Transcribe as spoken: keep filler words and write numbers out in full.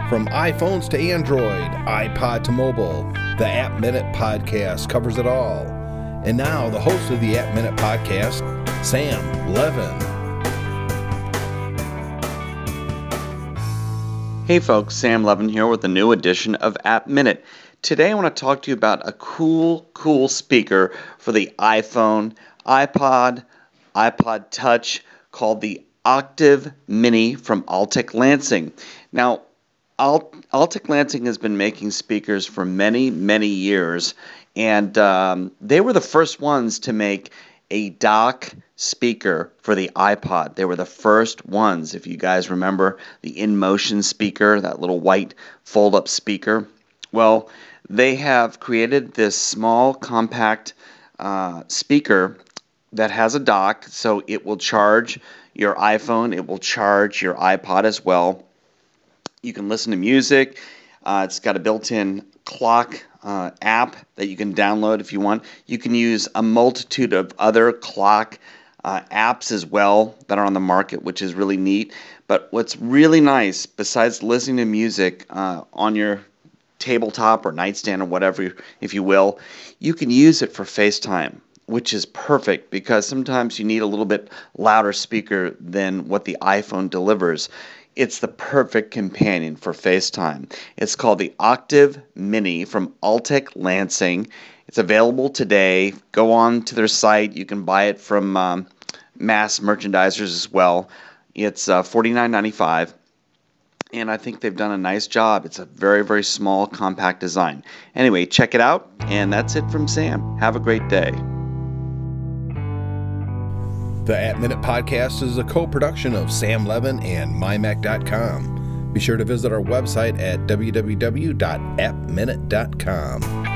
From iPhones to Android, iPod to mobile, the App Minute Podcast covers it all. And now, the host of the App Minute Podcast, Sam Levin. Hey folks, Sam Levin here with a new edition of App Minute. Today I want to talk to you about a cool, cool speaker for the iPhone, iPod, iPod Touch called the Octave Mini from Altec Lansing. Now, Alt- Altec Lansing has been making speakers for many, many years, and um, they were the first ones to make a dock speaker for the iPod. They were the first ones, if you guys remember the InMotion speaker, that little white fold-up speaker. Well, they have created this small, compact uh, speaker that has a dock, so it will charge your iPhone, it will charge your iPod as well. You can listen to music. Uh, it's got a built-in clock uh, app that you can download if you want. You can use a multitude of other clock uh, apps as well that are on the market, which is really neat. But what's really nice, besides listening to music uh, on your tabletop or nightstand or whatever, if you will, you can use it for FaceTime, which is perfect because sometimes you need a little bit louder speaker than what the iPhone delivers. It's the perfect companion for FaceTime. It's called the Octave Mini from Altec Lansing. It's available today. Go on to their site. You can buy it from um, mass merchandisers as well. It's uh, forty-nine ninety-five, and I think they've done a nice job. It's a very, very small, compact design. Anyway, check it out, and that's it from Sam. Have a great day. The App Minute Podcast is a co-production of Sam Levin and my mac dot com. Be sure to visit our website at w w w dot app minute dot com.